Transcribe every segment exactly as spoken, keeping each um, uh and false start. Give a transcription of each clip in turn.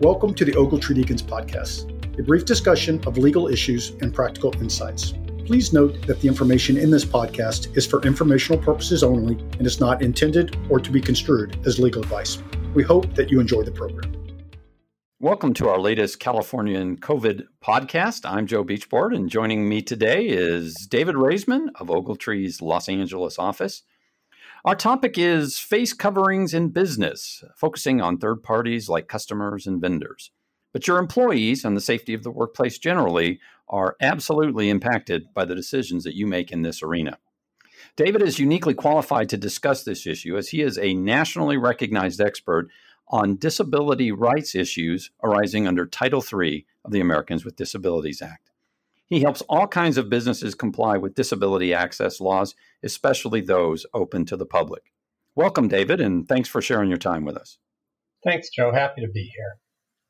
Welcome to the Ogletree Deacons podcast, a brief discussion of legal issues and practical insights. Please note that the information in this podcast is for informational purposes only and is not intended or to be construed as legal advice. We hope that you enjoy the program. Welcome to our latest Californian COVID podcast. I'm Joe Beachboard, and joining me today is David Raisman of Ogletree's Los Angeles office. Our topic is face coverings in business, focusing on third parties like customers and vendors. But your employees and the safety of the workplace generally are absolutely impacted by the decisions that you make in this arena. David is uniquely qualified to discuss this issue as he is a nationally recognized expert on disability rights issues arising under Title three of the Americans with Disabilities Act. He helps all kinds of businesses comply with disability access laws, especially those open to the public. Welcome, David, and thanks for sharing your time with us. Thanks, Joe. Happy to be here.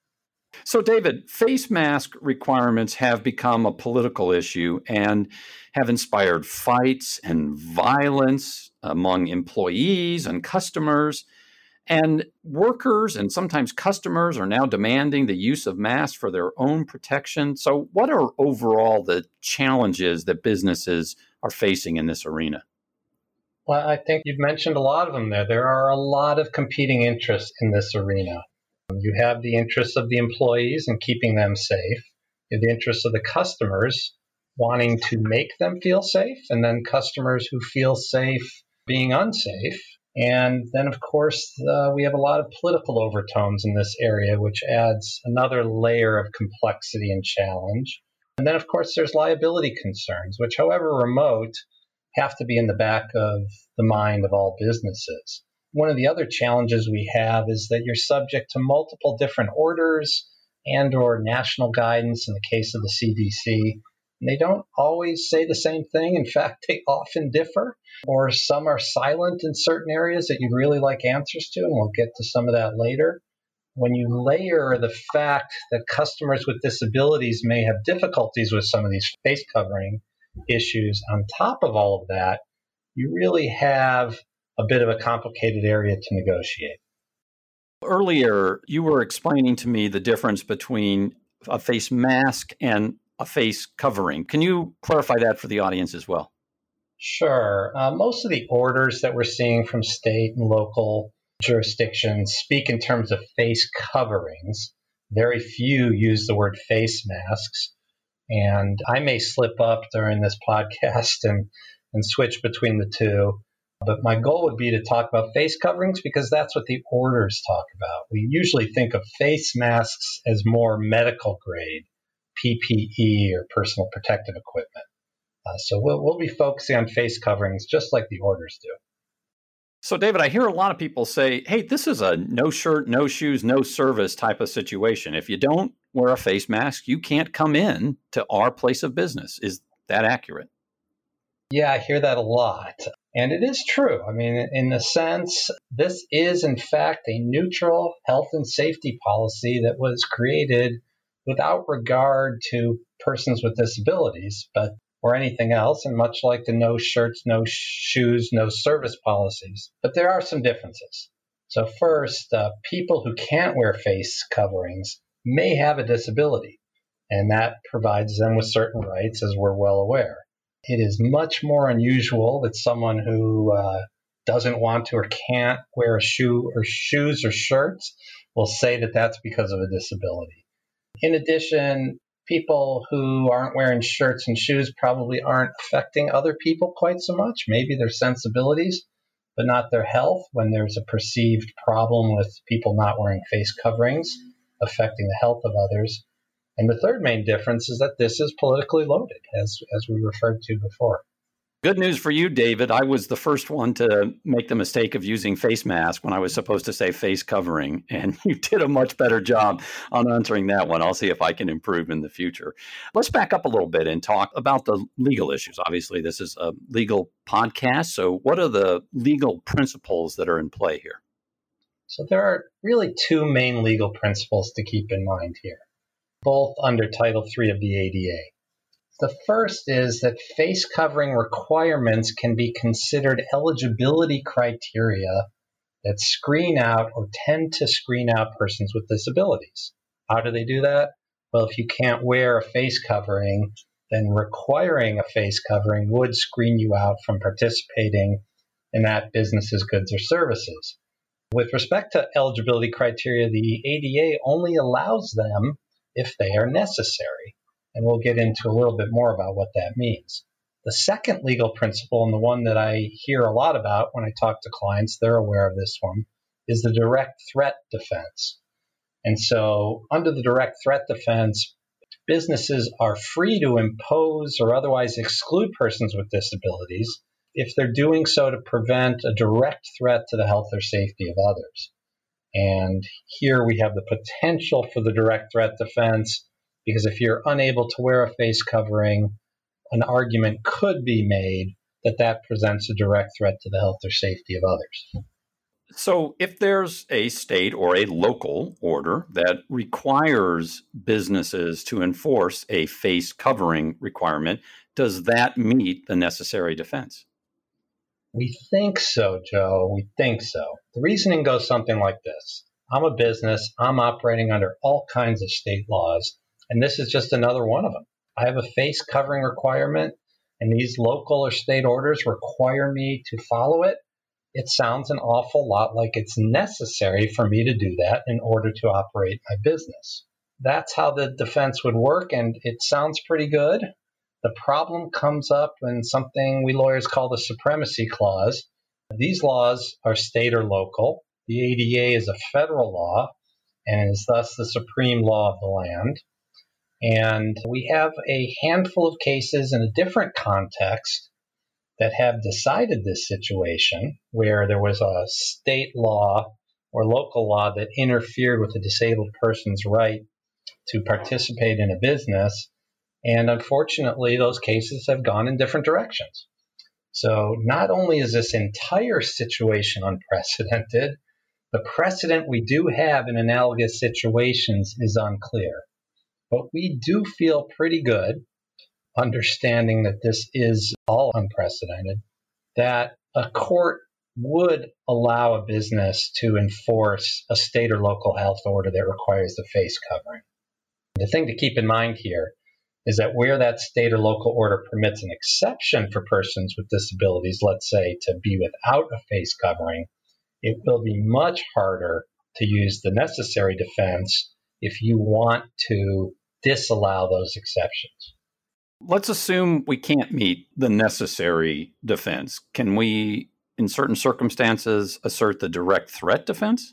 So, David, face mask requirements have become a political issue and have inspired fights and violence among employees and customers. And workers and sometimes customers are now demanding the use of masks for their own protection. So what are overall the challenges that businesses are facing in this arena? Well, I think you've mentioned a lot of them there. There are a lot of competing interests in this arena. You have the interests of the employees and keeping them safe. You have the interests of the customers wanting to make them feel safe, and then customers who feel safe being unsafe. And then, of course, uh, we have a lot of political overtones in this area, which adds another layer of complexity and challenge. And then, of course, there's liability concerns, which, however remote, have to be in the back of the mind of all businesses. One of the other challenges we have is that you're subject to multiple different orders and or national guidance in the case of the C D C. And they don't always say the same thing. In fact, they often differ, or some are silent in certain areas that you'd really like answers to, and we'll get to some of that later. When you layer the fact that customers with disabilities may have difficulties with some of these face covering issues on top of all of that, you really have a bit of a complicated area to negotiate. Earlier, you were explaining to me the difference between a face mask and a face covering. Can you clarify that for the audience as well? Sure. Uh, most of the orders that we're seeing from state and local jurisdictions speak in terms of face coverings. Very few use the word face masks. And I may slip up during this podcast and, and switch between the two. But my goal would be to talk about face coverings because that's what the orders talk about. We usually think of face masks as more medical grade, P P E or personal protective equipment. Uh, so we'll, we'll be focusing on face coverings just like the orders do. So, David, I hear a lot of people say, hey, this is a no shirt, no shoes, no service type of situation. If you don't wear a face mask, you can't come in to our place of business. Is that accurate? Yeah, I hear that a lot. And it is true. I mean, in a sense, this is, in fact, a neutral health and safety policy that was created without regard to persons with disabilities, but or anything else, and much like the no shirts, no shoes, no service policies. But there are some differences. So first, uh, people who can't wear face coverings may have a disability, and that provides them with certain rights, as we're well aware. It is much more unusual that someone who uh, doesn't want to or can't wear a shoe or shoes or shirts will say that that's because of a disability. In addition, people who aren't wearing shirts and shoes probably aren't affecting other people quite so much, maybe their sensibilities, but not their health when there's a perceived problem with people not wearing face coverings affecting the health of others. And the third main difference is that this is politically loaded, as, as we referred to before. Good news for you, David. I was the first one to make the mistake of using face mask when I was supposed to say face covering, and you did a much better job on answering that one. I'll see if I can improve in the future. Let's back up a little bit and talk about the legal issues. Obviously, this is a legal podcast, so what are the legal principles that are in play here? So there are really two main legal principles to keep in mind here, both under Title three of the A D A. The first is that face covering requirements can be considered eligibility criteria that screen out or tend to screen out persons with disabilities. How do they do that? Well, if you can't wear a face covering, then requiring a face covering would screen you out from participating in that business's goods or services. With respect to eligibility criteria, the A D A only allows them if they are necessary. And we'll get into a little bit more about what that means. The second legal principle, and the one that I hear a lot about when I talk to clients, they're aware of this one, is the direct threat defense. And so under the direct threat defense, businesses are free to impose or otherwise exclude persons with disabilities if they're doing so to prevent a direct threat to the health or safety of others. And here we have the potential for the direct threat defense, because if you're unable to wear a face covering, an argument could be made that that presents a direct threat to the health or safety of others. So if there's a state or a local order that requires businesses to enforce a face covering requirement, does that meet the necessary defense? We think so, Joe. We think so. The reasoning goes something like this. I'm a business. I'm operating under all kinds of state laws, and this is just another one of them. I have a face covering requirement, and these local or state orders require me to follow it. It sounds an awful lot like it's necessary for me to do that in order to operate my business. That's how the defense would work, and it sounds pretty good. The problem comes up in something we lawyers call the supremacy clause. These laws are state or local. The A D A is a federal law and is thus the supreme law of the land. And we have a handful of cases in a different context that have decided this situation, where there was a state law or local law that interfered with a disabled person's right to participate in a business. And unfortunately, those cases have gone in different directions. So not only is this entire situation unprecedented, the precedent we do have in analogous situations is unclear. But we do feel pretty good, understanding that this is all unprecedented, that a court would allow a business to enforce a state or local health order that requires the face covering. The thing to keep in mind here is that where that state or local order permits an exception for persons with disabilities, let's say, to be without a face covering, it will be much harder to use the necessary defense if you want to disallow those exceptions. Let's assume we can't meet the necessary defense. Can we, in certain circumstances, assert the direct threat defense?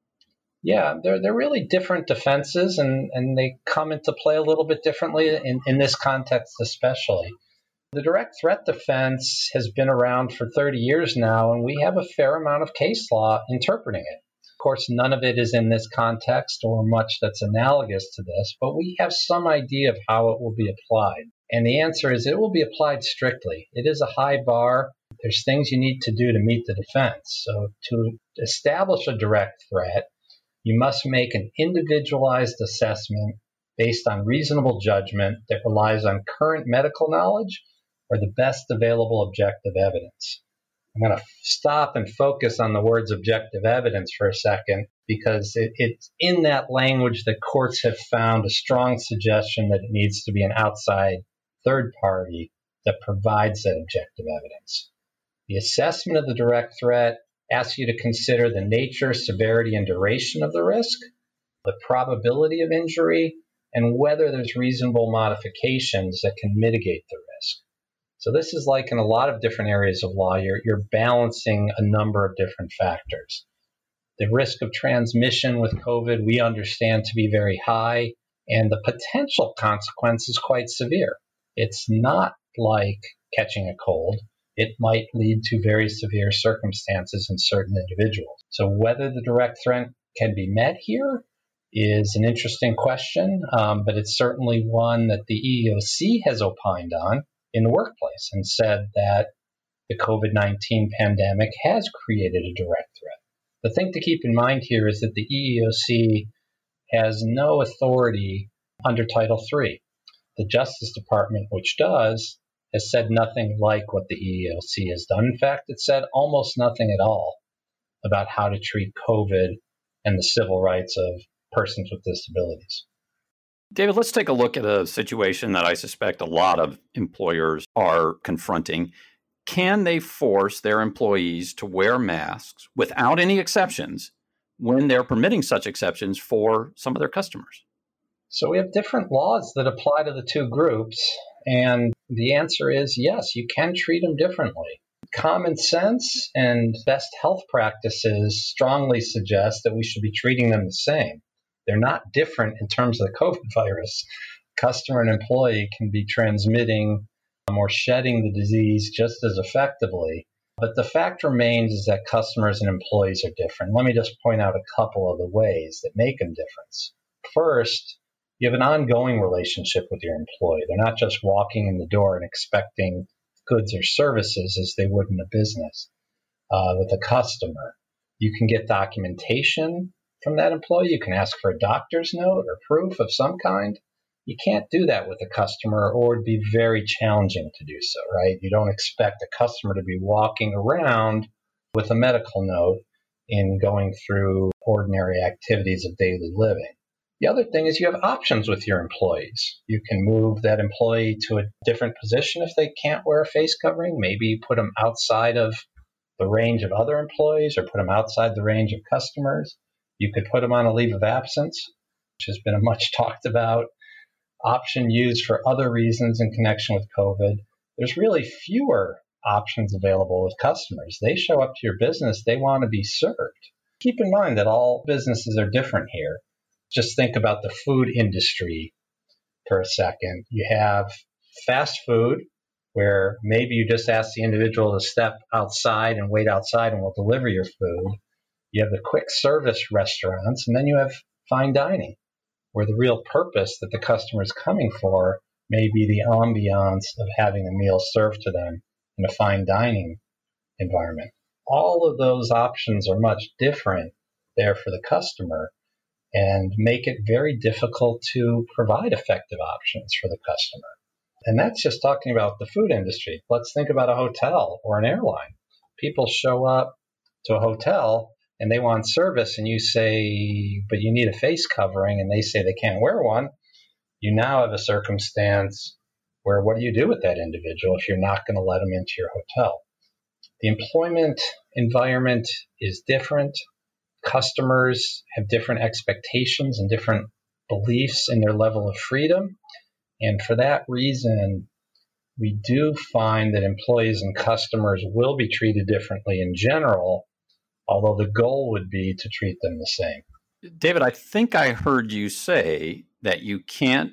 Yeah, they're, they're really different defenses, and, and they come into play a little bit differently in, in this context especially. The direct threat defense has been around for thirty years now, and we have a fair amount of case law interpreting it. Of course, none of it is in this context or much that's analogous to this, but we have some idea of how it will be applied. And the answer is it will be applied strictly. It is a high bar. There's things you need to do to meet the defense. So to establish a direct threat, you must make an individualized assessment based on reasonable judgment that relies on current medical knowledge or the best available objective evidence. I'm going to stop and focus on the words objective evidence for a second, because it, it's in that language that courts have found a strong suggestion that it needs to be an outside third party that provides that objective evidence. The assessment of the direct threat asks you to consider the nature, severity, and duration of the risk, the probability of injury, and whether there's reasonable modifications that can mitigate the risk. So this is like in a lot of different areas of law, you're, you're balancing a number of different factors. The risk of transmission with COVID we understand to be very high, and the potential consequence is quite severe. It's not like catching a cold. It might lead to very severe circumstances in certain individuals. So whether the direct threat can be met here is an interesting question, um, but it's certainly one that the E E O C has opined on in the workplace and said that the COVID nineteen pandemic has created a direct threat. The thing to keep in mind here is that the E E O C has no authority under Title three. The Justice Department, which does, has said nothing like what the E E O C has done. In fact, it said almost nothing at all about how to treat COVID and the civil rights of persons with disabilities. David, let's take a look at a situation that I suspect a lot of employers are confronting. Can they force their employees to wear masks without any exceptions when they're permitting such exceptions for some of their customers? So we have different laws that apply to the two groups, and the answer is yes, you can treat them differently. Common sense and best health practices strongly suggest that we should be treating them the same. They're not different in terms of the COVID virus. Customer and employee can be transmitting or shedding the disease just as effectively. But the fact remains is that customers and employees are different. Let me just point out a couple of the ways that make them different. First, you have an ongoing relationship with your employee. They're not just walking in the door and expecting goods or services as they would in a business. Uh, with a customer, you can get documentation from that employee. You can ask for a doctor's note or proof of some kind. You can't do that with a customer, or it'd be very challenging to do so, right? You don't expect a customer to be walking around with a medical note in going through ordinary activities of daily living. The other thing is you have options with your employees. You can move that employee to a different position if they can't wear a face covering. Maybe put them outside of the range of other employees or put them outside the range of customers. You could put them on a leave of absence, which has been a much talked about option used for other reasons in connection with COVID. There's really fewer options available with customers. They show up to your business, they want to be served. Keep in mind that all businesses are different here. Just think about the food industry for a second. You have fast food, where maybe you just ask the individual to step outside and wait outside and we'll deliver your food. You have the quick service restaurants, and then you have fine dining, where the real purpose that the customer is coming for may be the ambiance of having a meal served to them in a fine dining environment. All of those options are much different there for the customer and make it very difficult to provide effective options for the customer. And that's just talking about the food industry. Let's think about a hotel or an airline. People show up to a hotel and they want service, and you say, but you need a face covering, and they say they can't wear one. You now have a circumstance where what do you do with that individual if you're not going to let them into your hotel? The employment environment is different. Customers have different expectations and different beliefs in their level of freedom. And for that reason, we do find that employees and customers will be treated differently in general, although the goal would be to treat them the same. David, I think I heard you say that you can't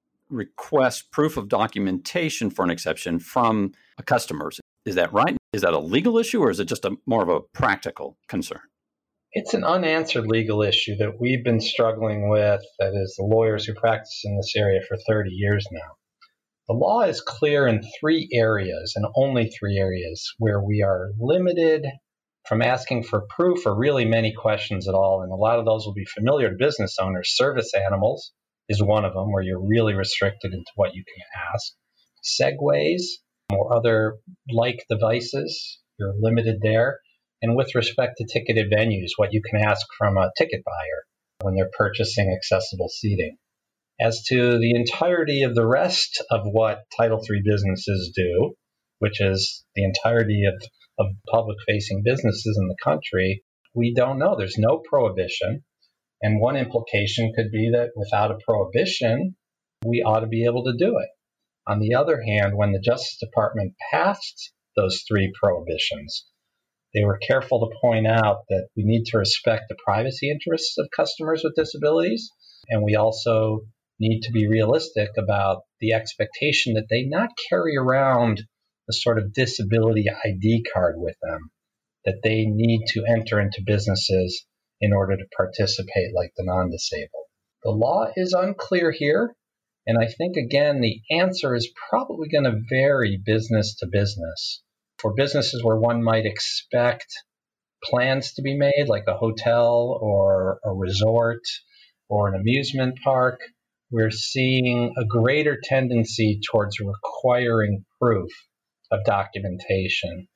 request proof of documentation for an exception from a customer. Is that right? Is that a legal issue, or is it just a more of a practical concern? It's an unanswered legal issue that we've been struggling with, that is, the lawyers who practice in this area for thirty years now. The law is clear in three areas, and only three areas, where we are limited from asking for proof or really many questions at all. And a lot of those will be familiar to business owners. Service animals is one of them, where you're really restricted into what you can ask. Segways or other like devices, you're limited there. And with respect to ticketed venues, what you can ask from a ticket buyer when they're purchasing accessible seating. As to the entirety of the rest of what Title three businesses do, which is the entirety of, of public-facing businesses in the country, we don't know. There's no prohibition. And one implication could be that without a prohibition, we ought to be able to do it. On the other hand, when the Justice Department passed those three prohibitions, they were careful to point out that we need to respect the privacy interests of customers with disabilities, and we also need to be realistic about the expectation that they not carry around a sort of disability I D card with them, that they need to enter into businesses in order to participate like the non-disabled. The law is unclear here, and I think, again, the answer is probably going to vary business to business. For businesses where one might expect plans to be made, like a hotel or a resort or an amusement park, we're seeing a greater tendency towards requiring proof of documentation.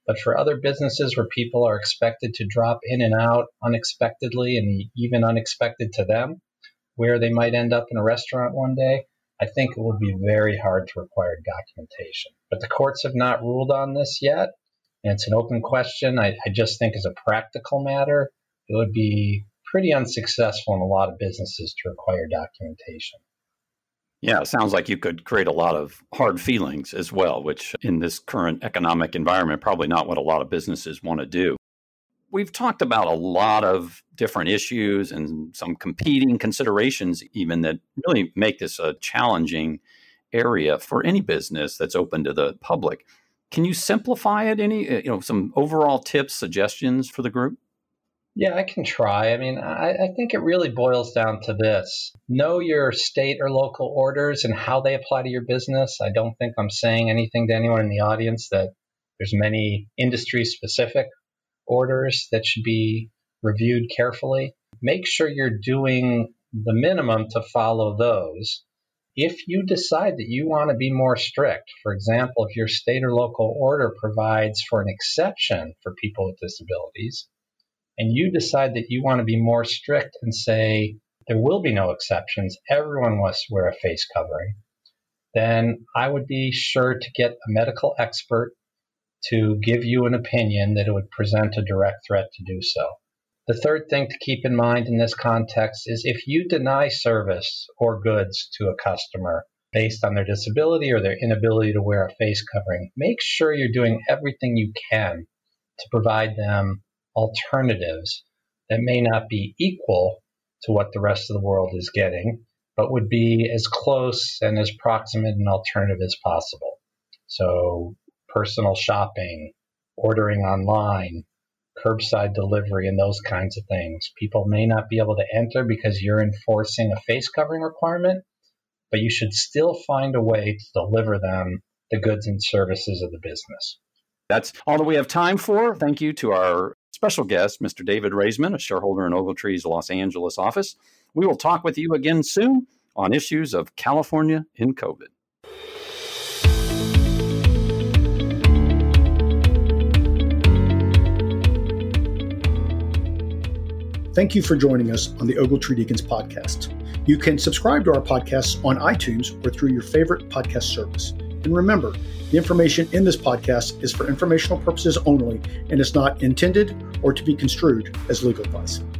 But for other businesses where people are expected to drop in and out unexpectedly and even unexpected to them, where they might end up in a restaurant one day, I think it would be very hard to require documentation. But the courts have not ruled on this yet, and it's an open question. I, I just think as a practical matter, it would be pretty unsuccessful in a lot of businesses to require documentation. Yeah, it sounds like you could create a lot of hard feelings as well, which in this current economic environment, probably not what a lot of businesses want to do. We've talked about a lot of different issues and some competing considerations even that really make this a challenging area for any business that's open to the public. Can you simplify it? Any, you know, some overall tips, suggestions for the group? Yeah, I can try. I mean, I, I think it really boils down to this. Know your state or local orders and how they apply to your business. I don't think I'm saying anything to anyone in the audience that there's many industry-specific orders that should be reviewed carefully. Make sure you're doing the minimum to follow those. If you decide that you want to be more strict, for example, if your state or local order provides for an exception for people with disabilities, and you decide that you want to be more strict and say there will be no exceptions, everyone must wear a face covering, then I would be sure to get a medical expert to give you an opinion that it would present a direct threat to do so. The third thing to keep in mind in this context is if you deny service or goods to a customer based on their disability or their inability to wear a face covering, make sure you're doing everything you can to provide them alternatives that may not be equal to what the rest of the world is getting, but would be as close and as proximate an alternative as possible. So personal shopping, ordering online, curbside delivery, and those kinds of things. People may not be able to enter because you're enforcing a face covering requirement, but you should still find a way to deliver them the goods and services of the business. That's all that we have time for. Thank you to our special guest, Mister David Raisman, a shareholder in Ogletree's Los Angeles office. We will talk with you again soon on issues of California in COVID. Thank you for joining us on the Ogletree Deacons podcast. You can subscribe to our podcasts on iTunes or through your favorite podcast service. And remember, the information in this podcast is for informational purposes only and is not intended or to be construed as legal advice.